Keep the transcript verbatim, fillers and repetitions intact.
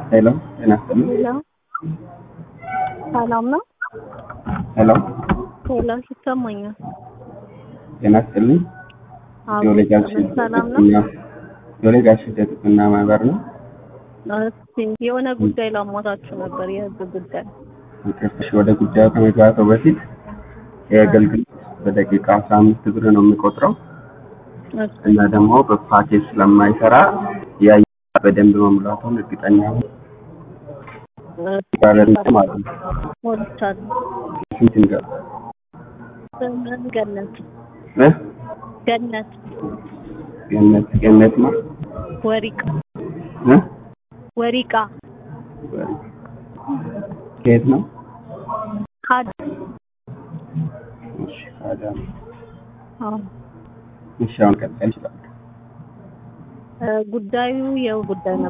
ሄሎ ጤና ይስጥልኝ። ሄሎ ሰላም ነው? ሄሎ ሄሎ ይሰማኛል። ጤና ይስጥልኝ። አዎ የወለጋሽ ሰላም ነው? የወለጋሽ ጥቅምና ማህበር ነው። እሺ የሆነ ጉዳይ ላሟታችሁ ነበር፣ የህዝብ ጉዳይ። ይቅርታሽ፣ ወደ ጉዳዩ ከመግባቱ በፊት የአገልግሎት በደቂቃ አስራ አምስት ብር ነው የሚቆጥረው እና ደግሞ በፓኬጅ ስለማይሰራ ያ በደንብ መሙላቱን እርግጠኛ ነኝ። ባለበት ማለት ነው። ሞልቻለሁ። ስንት እንገባ? ስምን ገነት እ ገነት ገነት ገነት ነው። ወሪቃ እ ወሪቃ ከየት ነው? ካድ እሺ ታዲያ አዎ እሺ አሁን ቀጥል ይችላል። ጉዳዩ የው ጉዳይ ነው።